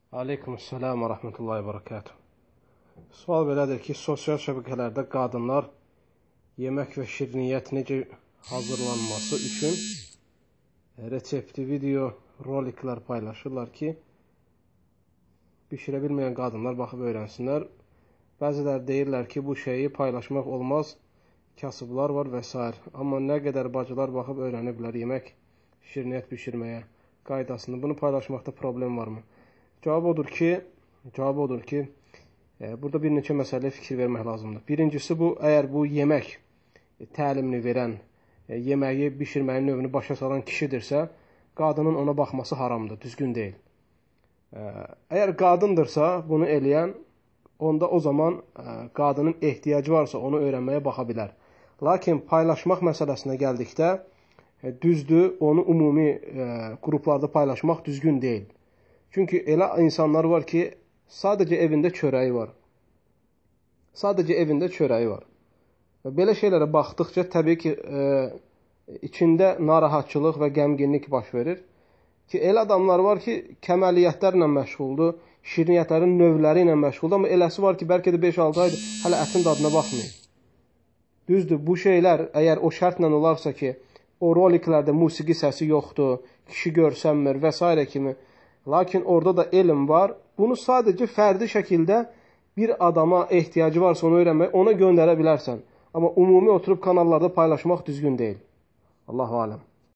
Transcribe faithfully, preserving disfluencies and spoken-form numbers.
Aleykümselam və rəhmətullahi və bərəkatuhu. Sual belədir ki, sosial şəbəkələrdə qadınlar yemək və şirniyyət necə hazırlanması üçün reseptli video roliklər paylaşırlar ki, bişirə bilməyən qadınlar baxıb öyrənsinlər. Bəziləri deyirlər ki, bu şeyi paylaşmaq olmaz, kasıblar var və s. Amma nə qədər bacılar baxıb öyrəniblər yemək, şirniyyət bişirməyə qaydasını, bunu paylaşmaqda problem varmı? Cavab odur ki, cavab odur ki, e, burada bir neçə məsələyə fikir vermək lazımdır. Birincisi bu, əgər bu yemək e, təlimini verən, e, yeməyi bişirməyin növünü başa salan kişidirsə, qadının ona baxması haramdır, düzgün deyil. E, əgər qadındırsa, bunu eləyən, onda o zaman e, qadının ehtiyacı varsa onu öyrənməyə baxa bilər. Lakin paylaşmaq məsələsinə gəldikdə, e, düzdür, onu ümumi e, qruplarda paylaşmaq düzgün deyil. Çünki elə insanlar var ki, sadəcə evində çörəyi var. Sadəcə evində çörəyi var. Və belə şeylərə baxdıqca təbii ki, e, içində narahatçılıq və qəmginlik baş verir. Ki, elə adamlar var ki, kəməliyyətlərlə məşğuldur, şirniyyətlərin növləri ilə məşğuldur, amma eləsi var ki, bəlkə də beş altı aydır, hələ ətin dadına baxmayın. Düzdür, bu şeylər, əgər o şərtlə olarsa ki, o roliklərdə musiqi səsi yoxdur, kişi görsənmir və s. kimi, lakin orada da elm var. Bunu sadəcə fərdi şəkildə bir adama ehtiyacı varsa onu öyrənmək, ona göndərə bilərsən. Amma ümumi oturub kanallarda paylaşmaq düzgün deyil. Allahu aləm.